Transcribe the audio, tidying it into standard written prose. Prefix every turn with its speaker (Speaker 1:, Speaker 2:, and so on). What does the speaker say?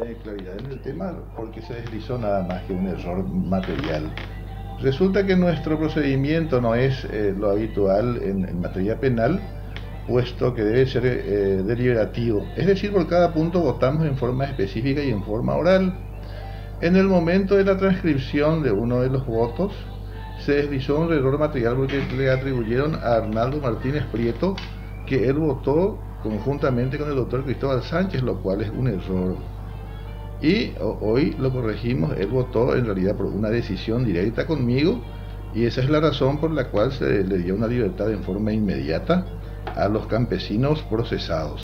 Speaker 1: claridad en el tema porque se deslizó nada más que un error material. Resulta que nuestro procedimiento no es lo habitual en materia penal, puesto que debe ser deliberativo. Es decir, por cada punto votamos en forma específica y en forma oral. En el momento de la transcripción de uno de los votos, se deslizó un error material porque le atribuyeron a Arnaldo Martínez Prieto que él votó conjuntamente con el doctor Cristóbal Sánchez, lo cual es un error. Y hoy lo corregimos, él votó en realidad por una decisión directa conmigo y esa es la razón por la cual se le dio una libertad en forma inmediata a los campesinos procesados.